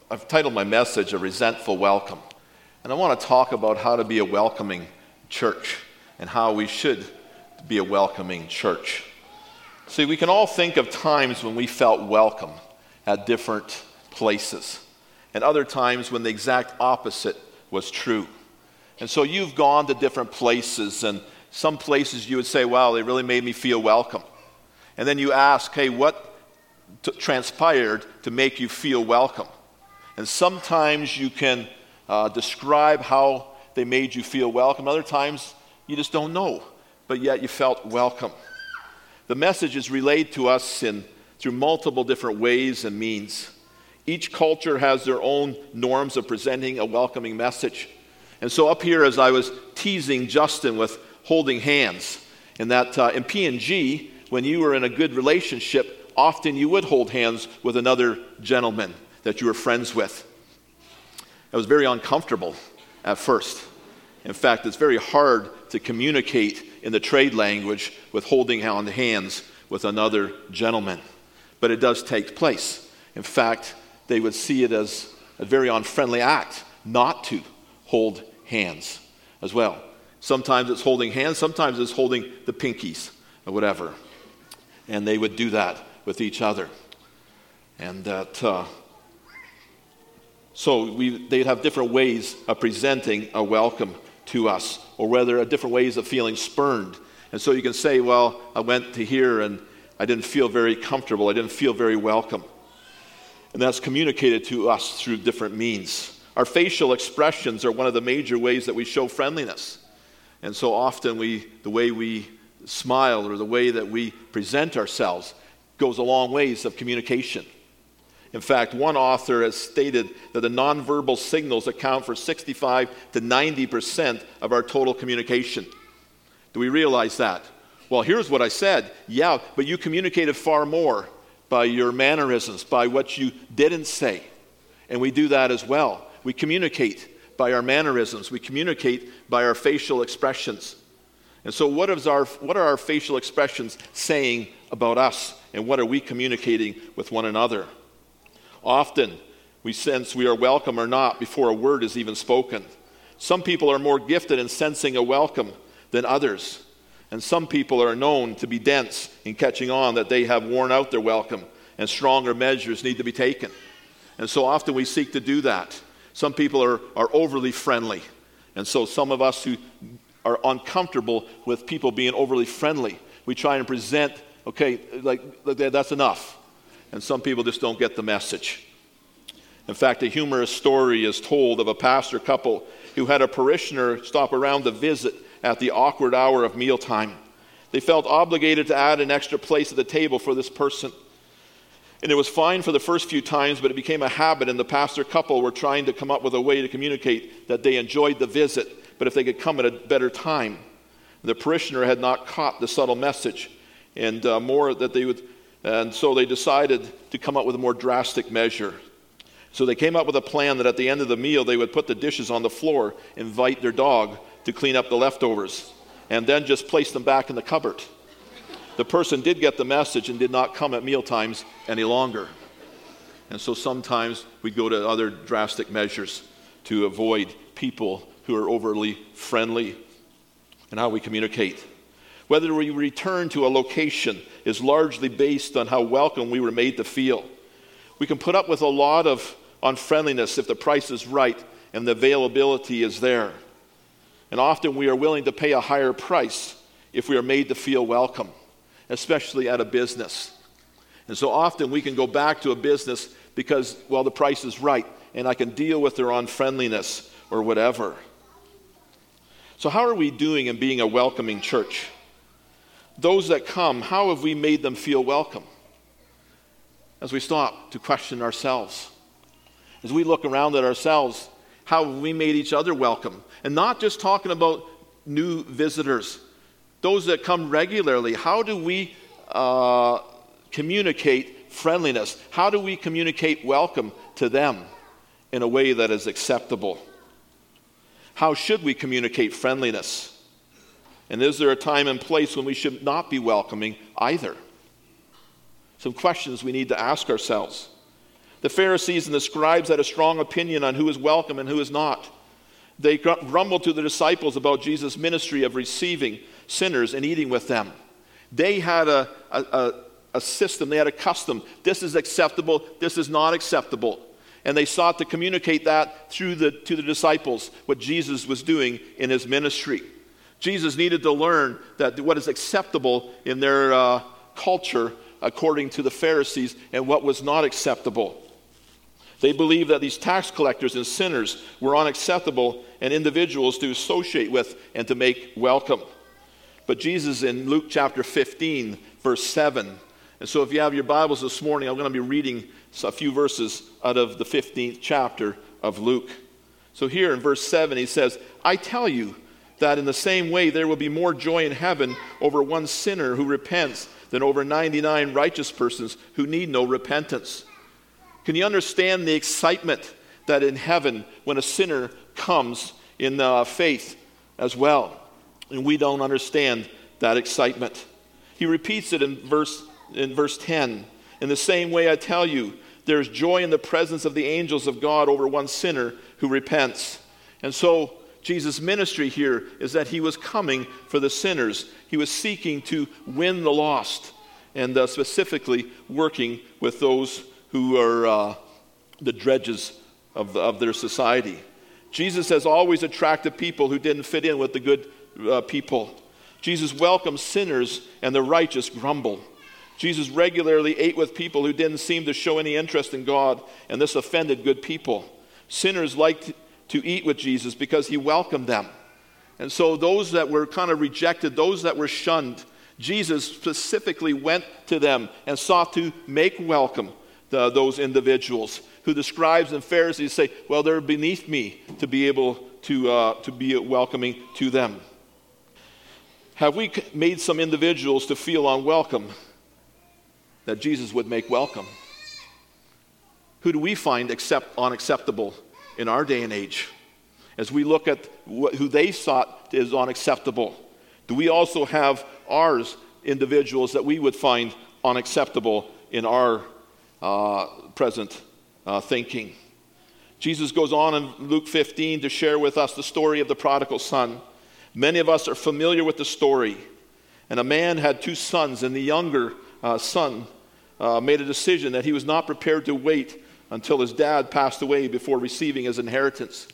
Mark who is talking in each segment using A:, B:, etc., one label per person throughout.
A: I've titled my message, A Resentful Welcome. And I want to talk about how to be a welcoming church and how we should be a welcoming church. See, we can all think of times when we felt welcome at different places, and other times when the exact opposite was true. And so you've gone to different places, and some places you would say, wow, they really made me feel welcome. And then you ask, hey, what transpired to make you feel welcome? And sometimes you can describe how they made you feel welcome. Other times you just don't know, but yet you felt welcome. The message is relayed to us through multiple different ways and means. Each culture has their own norms of presenting a welcoming message. And so up here, as I was teasing Justin with holding hands, and that in P&G, when you were in a good relationship, often you would hold hands with another gentleman that you were friends with. It was very uncomfortable at first. In fact, it's very hard to communicate in the trade language with holding on hands with another gentleman. But it does take place. In fact, they would see it as a very unfriendly act not to hold hands as well. Sometimes it's holding hands, sometimes it's holding the pinkies or whatever. And they would do that with each other. And that... So they'd have different ways of presenting a welcome to us, or whether different ways of feeling spurned. And so you can say, well, I went to here and I didn't feel very comfortable. I didn't feel very welcome. And that's communicated to us through different means. Our facial expressions are one of the major ways that we show friendliness. And so often the way we smile or the way that we present ourselves goes a long ways of communication. In fact, one author has stated that the nonverbal signals account for 65 to 90% of our total communication. Do we realize that? Well, here's what I said. Yeah, but you communicated far more by your mannerisms, by what you didn't say. And we do that as well. We communicate by our mannerisms. We communicate by our facial expressions. And so what are our facial expressions saying about us? And what are we communicating with one another? Often, we sense we are welcome or not before a word is even spoken. Some people are more gifted in sensing a welcome than others. And some people are known to be dense in catching on that they have worn out their welcome and stronger measures need to be taken. And so often we seek to do that. Some people are overly friendly. And so some of us who are uncomfortable with people being overly friendly, we try and present, okay, like that's enough. And some people just don't get the message. In fact, a humorous story is told of a pastor couple who had a parishioner stop around to visit at the awkward hour of mealtime. They felt obligated to add an extra place at the table for this person. And it was fine for the first few times, but it became a habit, and the pastor couple were trying to come up with a way to communicate that they enjoyed the visit, but if they could come at a better time. The parishioner had not caught the subtle message, and so they decided to come up with a more drastic measure. So they came up with a plan that at the end of the meal, they would put the dishes on the floor, invite their dog to clean up the leftovers, and then just place them back in the cupboard. The person did get the message and did not come at meal times any longer. And so sometimes we go to other drastic measures to avoid people who are overly friendly and how we communicate. Whether we return to a location is largely based on how welcome we were made to feel. We can put up with a lot of unfriendliness if the price is right and the availability is there. And often we are willing to pay a higher price if we are made to feel welcome, especially at a business. And so often we can go back to a business because, well, the price is right and I can deal with their unfriendliness or whatever. So how are we doing in being a welcoming church? Those that come, how have we made them feel welcome? As we stop to question ourselves, as we look around at ourselves, how have we made each other welcome? And not just talking about new visitors, those that come regularly. How do we communicate friendliness? How do we communicate welcome to them in a way that is acceptable? How should we communicate friendliness? And is there a time and place when we should not be welcoming either? Some questions we need to ask ourselves. The Pharisees and the scribes had a strong opinion on who is welcome and who is not. They grumbled to the disciples about Jesus' ministry of receiving sinners and eating with them. They had a system, they had a custom. This is acceptable, this is not acceptable. And they sought to communicate that to the disciples, what Jesus was doing in his ministry. Jesus needed to learn that what is acceptable in their culture according to the Pharisees and what was not acceptable. They believed that these tax collectors and sinners were unacceptable and individuals to associate with and to make welcome. But Jesus in Luke chapter 15, verse 7. And so if you have your Bibles this morning, I'm going to be reading a few verses out of the 15th chapter of Luke. So here in verse 7, he says, I tell you that in the same way there will be more joy in heaven over one sinner who repents than over 99 righteous persons who need no repentance. Can you understand the excitement that in heaven when a sinner comes in faith as well? And we don't understand that excitement. He repeats it in verse 10. In the same way I tell you, there is joy in the presence of the angels of God over one sinner who repents. And so Jesus' ministry here is that he was coming for the sinners. He was seeking to win the lost and specifically working with those who are the dredges of their society. Jesus has always attracted people who didn't fit in with the good people. Jesus welcomed sinners and the righteous grumble. Jesus regularly ate with people who didn't seem to show any interest in God, and this offended good people. Sinners liked to eat with Jesus because he welcomed them. And so those that were kind of rejected, those that were shunned, Jesus specifically went to them and sought to make welcome those individuals who the scribes and Pharisees say, well, they're beneath me to be able to be welcoming to them. Have we made some individuals to feel unwelcome that Jesus would make welcome? Who do we find unacceptable in our day and age? As we look at who they thought is unacceptable, do we also have ours individuals that we would find unacceptable in our present thinking? Jesus goes on in Luke 15 to share with us the story of the prodigal son. Many of us are familiar with the story. And a man had two sons, and the younger son made a decision that he was not prepared to wait until his dad passed away before receiving his inheritance.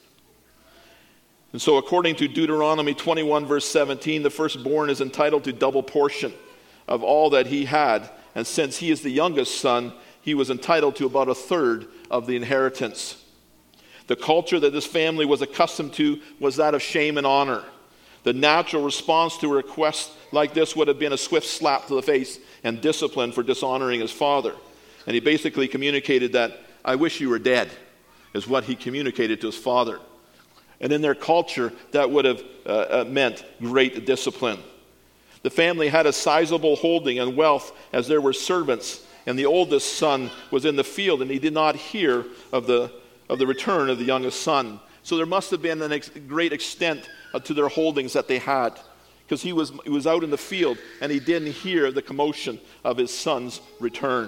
A: And so according to Deuteronomy 21 verse 17, the firstborn is entitled to double portion of all that he had. And since he is the youngest son, he was entitled to about a third of the inheritance. The culture that this family was accustomed to was that of shame and honor. The natural response to a request like this would have been a swift slap to the face and discipline for dishonoring his father. And he basically communicated that, I wish you were dead, is what he communicated to his father. And in their culture, that would have meant great discipline. The family had a sizable holding and wealth as there were servants, and the oldest son was in the field, and he did not hear of the return of the youngest son. So there must have been a great extent to their holdings that they had, because he was out in the field and he didn't hear the commotion of his son's return.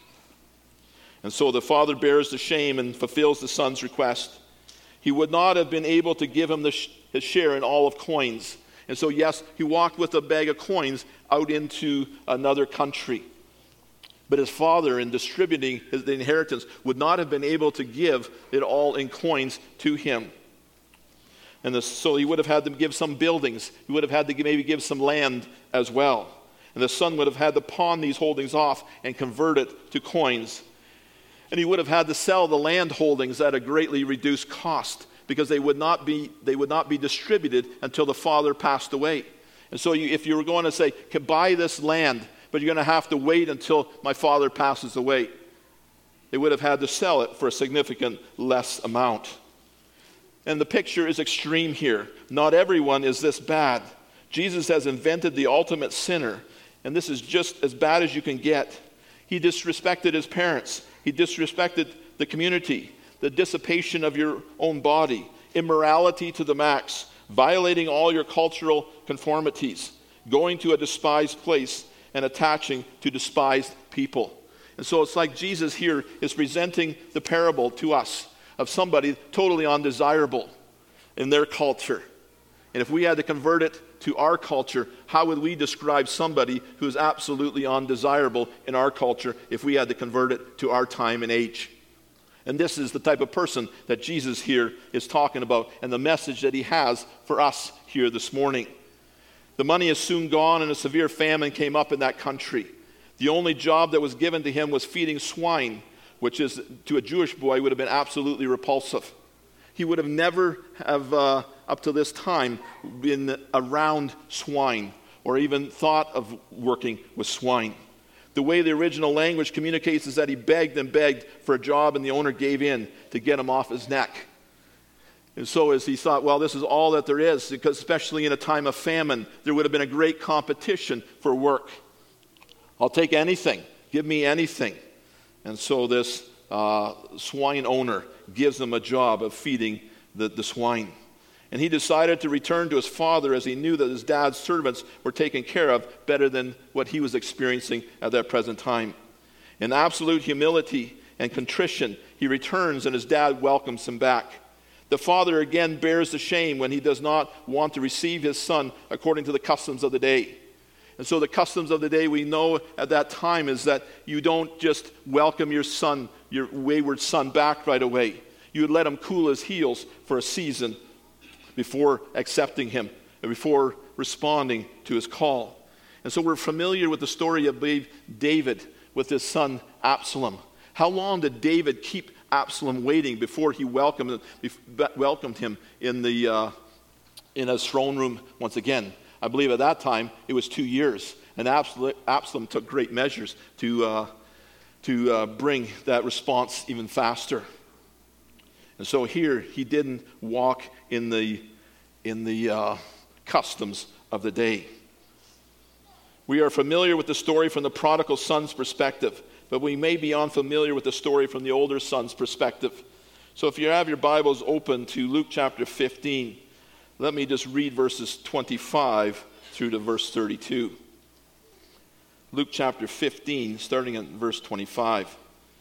A: And so the father bears the shame and fulfills the son's request. He would not have been able to give him his share in all of coins. And so yes, he walked with a bag of coins out into another country. But his father, in distributing the inheritance, would not have been able to give it all in coins to him. And so he would have had to give some buildings. He would have had to maybe give some land as well. And the son would have had to pawn these holdings off and convert it to coins. And he would have had to sell the land holdings at a greatly reduced cost, because they would not be distributed until the father passed away. And so if you were going to say, can buy this land, but you're going to have to wait until my father passes away, they would have had to sell it for a significant less amount. And the picture is extreme here. Not everyone is this bad. Jesus has invented the ultimate sinner, and this is just as bad as you can get. He disrespected his parents. He disrespected the community, the dissipation of your own body, immorality to the max, violating all your cultural conformities, going to a despised place and attaching to despised people. And so it's like Jesus here is presenting the parable to us of somebody totally undesirable in their culture. And if we had to convert it to our culture, how would we describe somebody who is absolutely undesirable in our culture if we had to convert it to our time and age? And this is the type of person that Jesus here is talking about and the message that he has for us here this morning. The money is soon gone and a severe famine came up in that country. The only job that was given to him was feeding swine, which is, to a Jewish boy, would have been absolutely repulsive. He would have never have, up to this time, been around swine or even thought of working with swine. The way the original language communicates is that he begged and begged for a job, and the owner gave in to get him off his neck. And so as he thought, well, this is all that there is, because especially in a time of famine, there would have been a great competition for work. I'll take anything. Give me anything. And so this swine owner gives him a job of feeding the swine. And he decided to return to his father as he knew that his dad's servants were taken care of better than what he was experiencing at that present time. In absolute humility and contrition, he returns and his dad welcomes him back. The father again bears the shame when he does not want to receive his son according to the customs of the day. And so the customs of the day we know at that time is that you don't just welcome your son, your wayward son, back right away. You would let him cool his heels for a season before accepting him and before responding to his call. And so we're familiar with the story of David with his son Absalom. How long did David keep Absalom waiting before he welcomed him in his throne room once again? I believe at that time it was 2 years, and Absalom took great measures to bring that response even faster. And so here he didn't walk in the customs of the day. We are familiar with the story from the prodigal son's perspective, but we may be unfamiliar with the story from the older son's perspective. So if you have your Bibles open to Luke chapter 15, let me just read verses 25 through to verse 32. Luke chapter 15, starting at verse 25.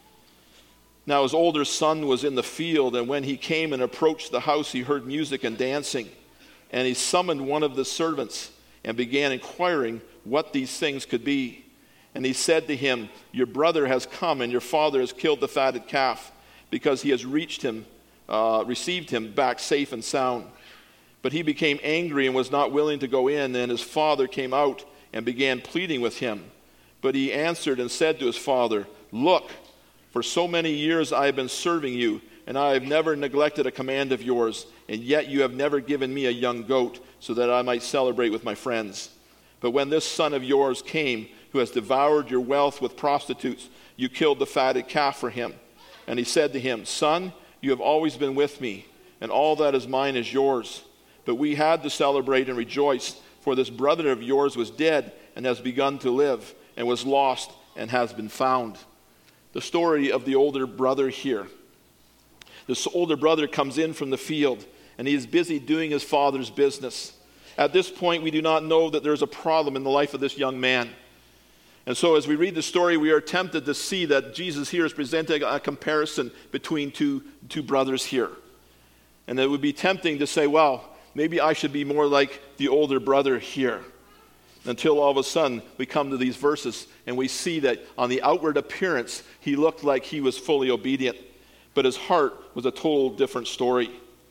A: Now his older son was in the field, and when he came and approached the house, he heard music and dancing. And he summoned one of the servants and began inquiring what these things could be. And he said to him, "Your brother has come, and your father has killed the fatted calf, because he has received him back safe and sound." But he became angry and was not willing to go in, and his father came out and began pleading with him. But he answered and said to his father, "Look, for so many years I have been serving you, and I have never neglected a command of yours, and yet you have never given me a young goat so that I might celebrate with my friends. But when this son of yours came, who has devoured your wealth with prostitutes, you killed the fatted calf for him." And he said to him, "Son, you have always been with me, and all that is mine is yours. But we had to celebrate and rejoice, for this brother of yours was dead and has begun to live, and was lost and has been found." The story of the older brother here. This older brother comes in from the field, and he is busy doing his father's business. At this point, we do not know that there's a problem in the life of this young man. And so as we read the story, we are tempted to see that Jesus here is presenting a comparison between two brothers here. And it would be tempting to say, well, maybe I should be more like the older brother here. Until all of a sudden we come to these verses and we see that on the outward appearance, he looked like he was fully obedient, but his heart was a total different story.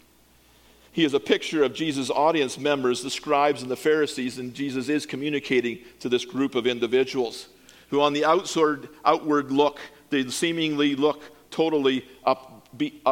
A: He is a picture of Jesus' audience members, the scribes and the Pharisees, and Jesus is communicating to this group of individuals who on the outward look, they seemingly look totally up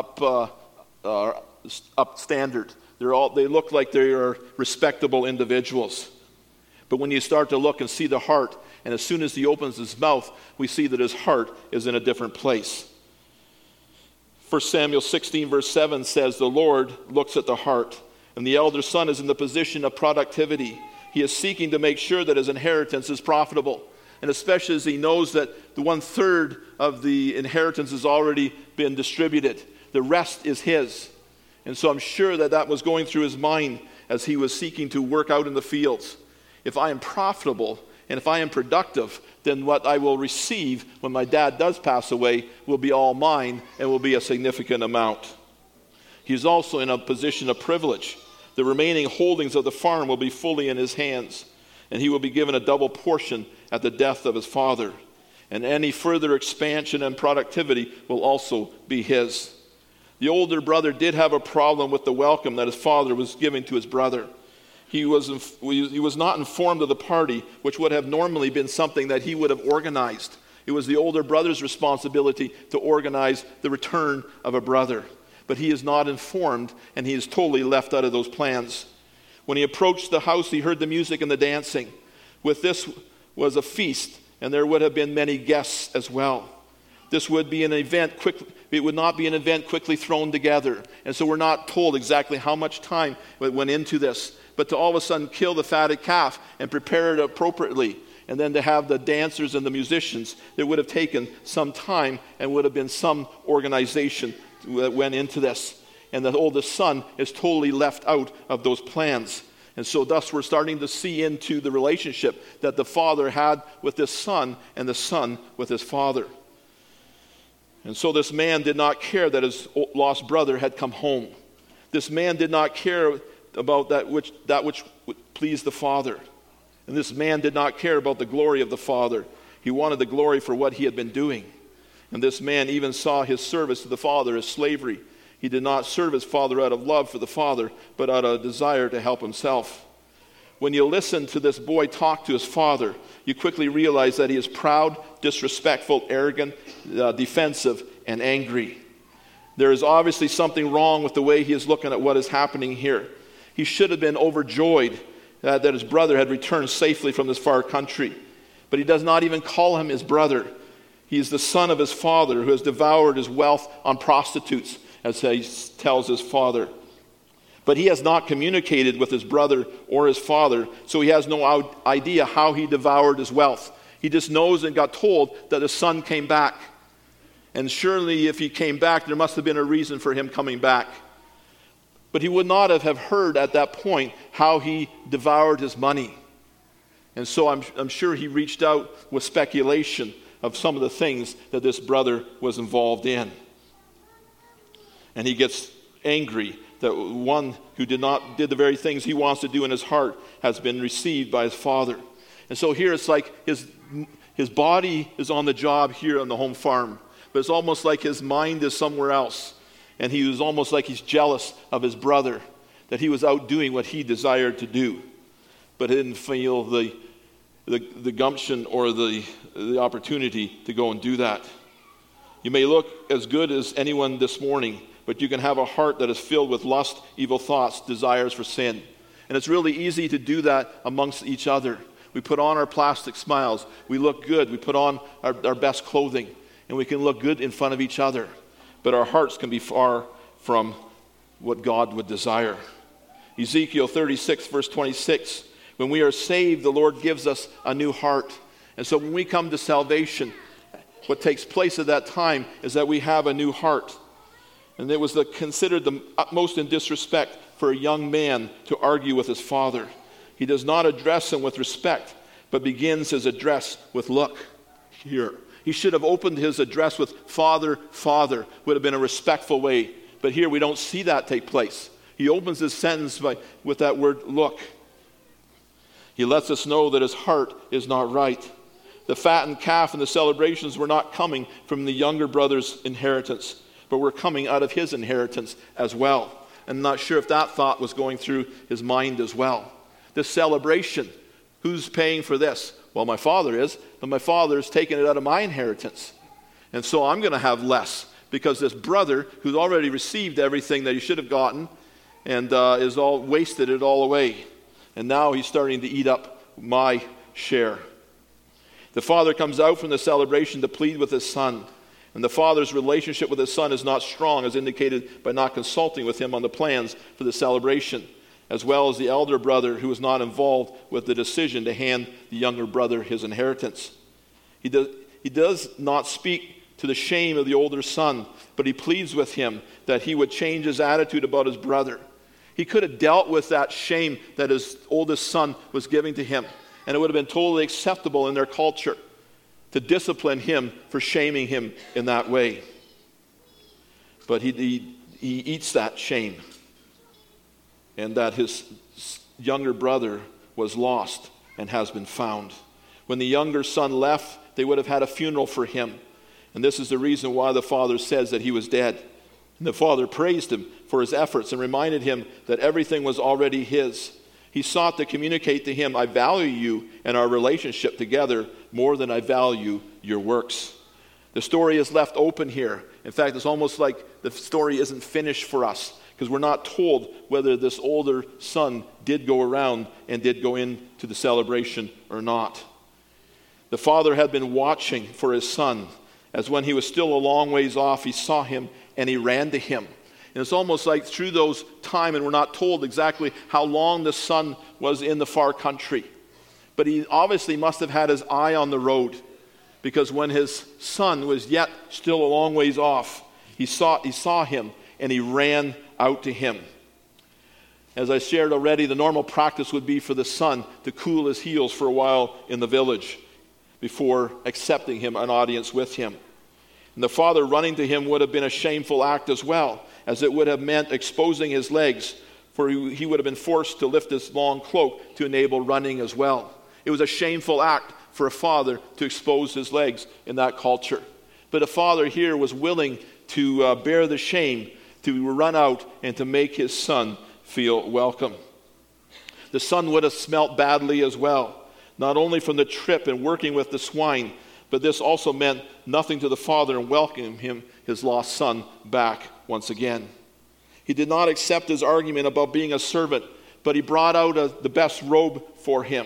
A: standard. They look like they are respectable individuals. But when you start to look and see the heart, and as soon as he opens his mouth, we see that his heart is in a different place. 1 Samuel 16 verse 7 says, "The Lord looks at the heart," and the elder son is in the position of productivity. He is seeking to make sure that his inheritance is profitable, and especially as he knows that the 1/3 of the inheritance has already been distributed. The rest is his. And so I'm sure that was going through his mind as he was seeking to work out in the fields. If I am profitable And if I am productive, then what I will receive when my dad does pass away will be all mine and will be a significant amount. He's also in a position of privilege. The remaining holdings of the farm will be fully in his hands, and he will be given a double portion at the death of his father. And any further expansion and productivity will also be his. The older brother did have a problem with the welcome that his father was giving to his brother. He was not informed of the party, which would have normally been something that he would have organized. It was the older brother's responsibility to organize the return of a brother. But he is not informed, and he is totally left out of those plans. When he approached the house, he heard the music and the dancing. With this was a feast, and there would have been many guests as well. This would be an event it would not be an event quickly thrown together. And so we're not told exactly how much time went into this. But to all of a sudden kill the fatted calf and prepare it appropriately, and then to have the dancers and the musicians, it would have taken some time and would have been some organization that went into this. And the oldest son is totally left out of those plans. And so thus we're starting to see into the relationship that the father had with his son and the son with his father. And so this man did not care that his lost brother had come home. This man did not care about that which pleased the father. And this man did not care about the glory of the father. He wanted the glory for what he had been doing. And this man even saw his service to the father as slavery. He did not serve his father out of love for the father, but out of a desire to help himself. When you listen to this boy talk to his father, you quickly realize that he is proud, disrespectful, arrogant, defensive, and angry. There is obviously something wrong with the way he is looking at what is happening here. He should have been overjoyed that his brother had returned safely from this far country. But he does not even call him his brother. He is the son of his father who has devoured his wealth on prostitutes, as he tells his father. But he has not communicated with his brother or his father, so he has no idea how he devoured his wealth. He just knows and got told that his son came back. And surely if he came back, there must have been a reason for him coming back. But he would not have heard at that point how he devoured his money. And so I'm sure he reached out with speculation of some of the things that this brother was involved in. And he gets angry that one who did the very things he wants to do in his heart has been received by his father. And so here it's like his body is on the job here on the home farm, but it's almost like his mind is somewhere else. And he was almost like he's jealous of his brother, that he was out doing what he desired to do, but he didn't feel the gumption or the opportunity to go and do that. You may look as good as anyone this morning, but you can have a heart that is filled with lust, evil thoughts, desires for sin. And it's really easy to do that amongst each other. We put on our plastic smiles. We look good. We put on our best clothing. And we can look good in front of each other. But our hearts can be far from what God would desire. Ezekiel 36, verse 26. When we are saved, the Lord gives us a new heart. And so when we come to salvation, what takes place at that time is that we have a new heart. And it was considered the utmost in disrespect for a young man to argue with his father. He does not address him with respect, but begins his address with look here. He should have opened his address with Father, Father, would have been a respectful way. But here we don't see that take place. He opens his sentence with that word look. He lets us know that his heart is not right. The fattened calf and the celebrations were not coming from the younger brother's inheritance, but were coming out of his inheritance as well. I'm not sure if that thought was going through his mind as well. This celebration, who's paying for this? Well, my father is, but my father is taking it out of my inheritance. And so I'm going to have less because this brother who's already received everything that he should have gotten and is all wasted it all away. And now he's starting to eat up my share. The father comes out from the celebration to plead with his son. And the father's relationship with his son is not strong, as indicated by not consulting with him on the plans for the celebration, as well as the elder brother who was not involved with the decision to hand the younger brother his inheritance. He does not speak to the shame of the older son, but he pleads with him that he would change his attitude about his brother. He could have dealt with that shame that his oldest son was giving to him and it would have been totally acceptable in their culture to discipline him for shaming him in that way. But he eats that shame, and that his younger brother was lost and has been found. When the younger son left, they would have had a funeral for him. And this is the reason why the father says that he was dead. And the father praised him for his efforts and reminded him that everything was already his. He sought to communicate to him, I value you and our relationship together more than I value your works. The story is left open here. In fact, it's almost like the story isn't finished for us, because we're not told whether this older son did go around and did go into the celebration or not. The father had been watching for his son, as when he was still a long ways off, he saw him and he ran to him. And it's almost like through those time, and we're not told exactly how long the son was in the far country, but he obviously must have had his eye on the road, because when his son was yet still a long ways off, he saw him and he ran out to him. As I shared already, the normal practice would be for the son to cool his heels for a while in the village before accepting him an audience with him. And the father running to him would have been a shameful act as well, as it would have meant exposing his legs, for he would have been forced to lift his long cloak to enable running as well. It was a shameful act for a father to expose his legs in that culture. But a father here was willing to bear the shame, to run out and to make his son feel welcome. The son would have smelt badly as well, not only from the trip and working with the swine, but this also meant nothing to the father in welcoming him, his lost son, back once again. He did not accept his argument about being a servant, but he brought out the best robe for him,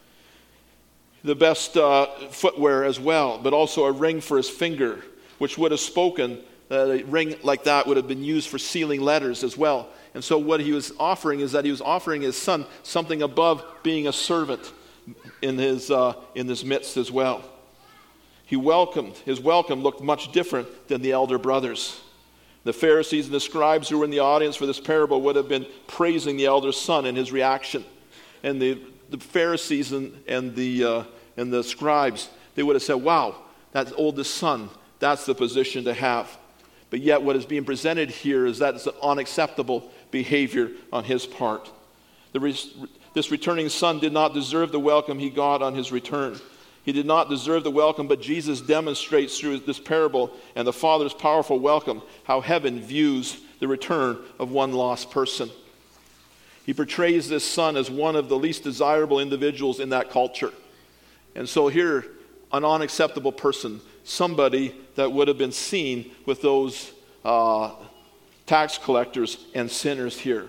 A: the best footwear as well, but also a ring for his finger, which would have spoken. A ring like that would have been used for sealing letters as well. And so what he was offering is that he was offering his son something above being a servant in his midst as well. His welcome looked much different than the elder brothers. The Pharisees and the scribes who were in the audience for this parable would have been praising the elder son in his reaction. And the Pharisees and the scribes, they would have said, wow, that oldest son, that's the position to have. But yet what is being presented here is that it's an unacceptable behavior on his part. This returning son did not deserve the welcome he got on his return. He did not deserve the welcome, but Jesus demonstrates through this parable and the Father's powerful welcome how heaven views the return of one lost person. He portrays this son as one of the least desirable individuals in that culture. And so here, an unacceptable person, somebody that would have been seen with those tax collectors and sinners here.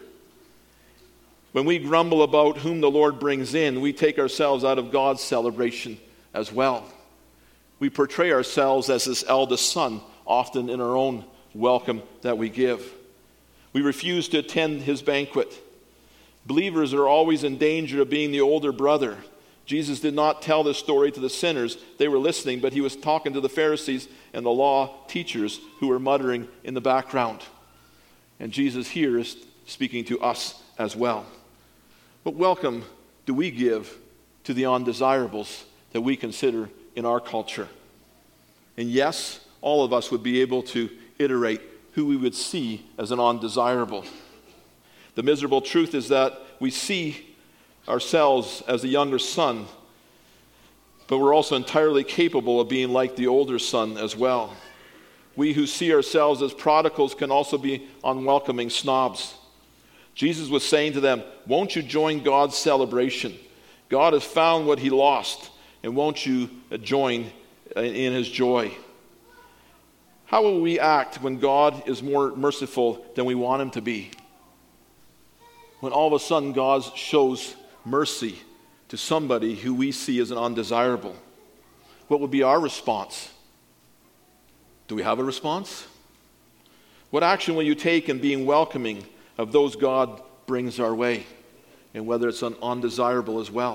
A: When we grumble about whom the Lord brings in, we take ourselves out of God's celebration as well. We portray ourselves as this eldest son, often in our own welcome that we give. We refuse to attend his banquet. Believers are always in danger of being the older brother. Jesus did not tell this story to the sinners. They were listening, but he was talking to the Pharisees and the law teachers who were muttering in the background. And Jesus here is speaking to us as well. What welcome do we give to the undesirables that we consider in our culture? And yes, all of us would be able to iterate who we would see as an undesirable. The miserable truth is that we see ourselves as the younger son, but we're also entirely capable of being like the older son as well. We who see ourselves as prodigals can also be unwelcoming snobs. Jesus was saying to them, won't you join God's celebration? God has found what he lost, and won't you join in his joy? How will we act when God is more merciful than we want him to be? When all of a sudden God shows mercy to somebody who we see as an undesirable, what would be our response? Do we have a response? What action will you take in being welcoming of those God brings our way, and whether it's an undesirable as well?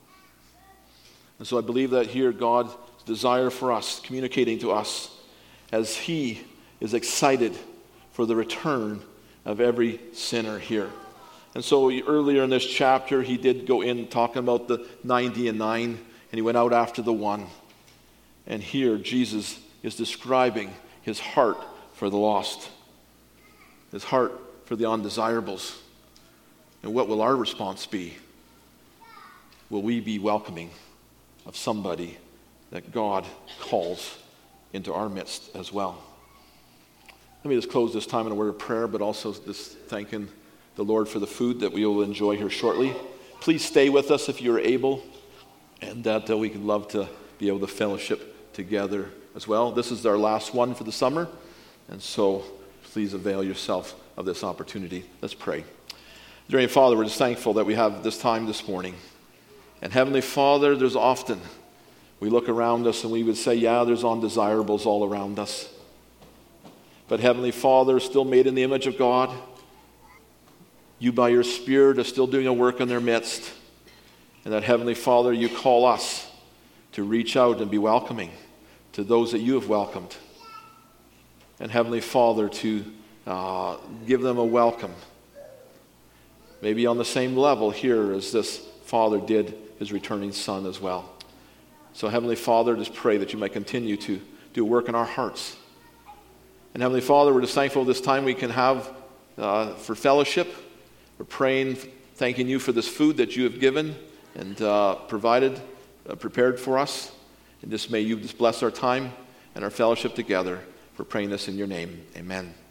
A: And so I believe that here God's desire for us, communicating to us as he is excited for the return of every sinner here. And so earlier in this chapter, he did go in talking about the 90 and 9, and he went out after the one. And here, Jesus is describing his heart for the lost, his heart for the undesirables. And what will our response be? Will we be welcoming of somebody that God calls into our midst as well? Let me just close this time in a word of prayer, but also just thanking the Lord for the food that we will enjoy here shortly. Please stay with us if you're able, and that we could love to be able to fellowship together as well. This is our last one for the summer, and so please avail yourself of this opportunity. Let's pray. Dear Heavenly Father, we're just thankful that we have this time this morning. And Heavenly Father, there's often we look around us and we would say, yeah, there's undesirables all around us. But Heavenly Father, still made in the image of God, you by your Spirit are still doing a work in their midst. And that Heavenly Father, you call us to reach out and be welcoming to those that you have welcomed. And Heavenly Father, to give them a welcome. Maybe on the same level here as this father did his returning son as well. So Heavenly Father, just pray that you might continue to do work in our hearts. And Heavenly Father, we're just thankful this time we can have for fellowship. We're praying, thanking you for this food that you have given and provided, prepared for us. And just may you just bless our time and our fellowship together. We're praying this in your name. Amen.